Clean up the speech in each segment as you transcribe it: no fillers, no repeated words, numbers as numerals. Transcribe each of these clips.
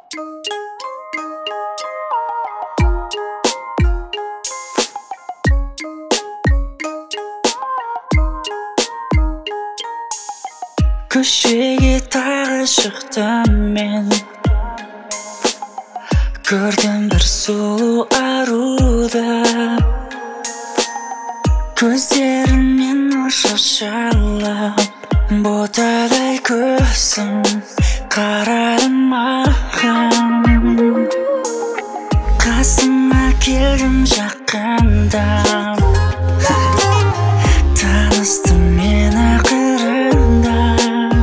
Көшеге тағы шықтым мен, көрдім бір сұлу аруды. Көздерінен нұр шашылып, ботадай көзің қарады маған. Қасыма келдім жақындап, таныстым мен ақырында.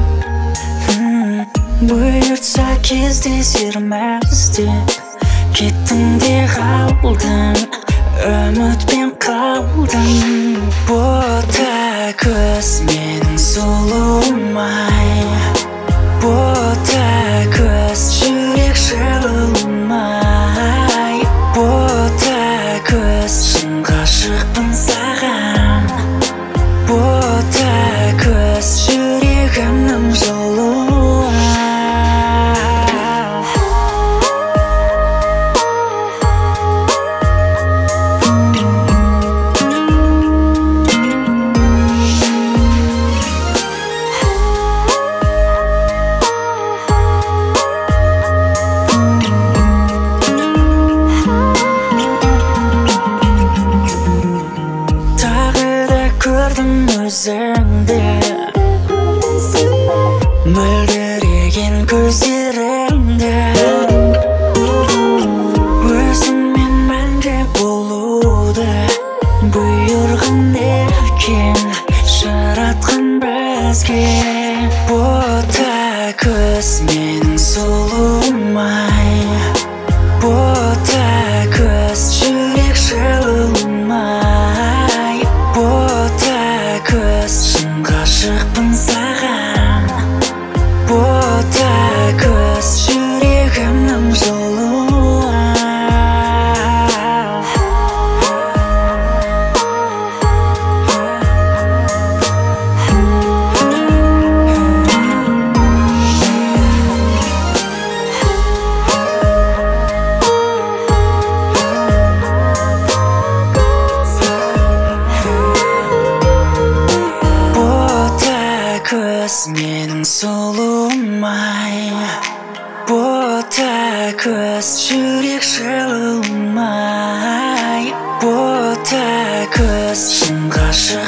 Бұйыртса кездесерміз деп кеттің де қалдың, үмітпен қалдың. Бота көз менің сұлуым-ай, бота көз жүрек жылуым-ай, бота көз шын ғашықпын саған, бота көз жүрегімнің жылуы. Көрдім өзіңді, мөлдіреген көздеріңді, өзіңмен мәңгі болуды бұйырған екен жаратқан бізге. Бота көз менің сұлуым-ай, бота көз жүрек жылуым-ай, бота көз шын ғашықпын саған, бота көз жүрегімнің жылуы. Көз менің сұлуым-ай, бота көз жүрек жылуым-ай, бота көз шын ғашық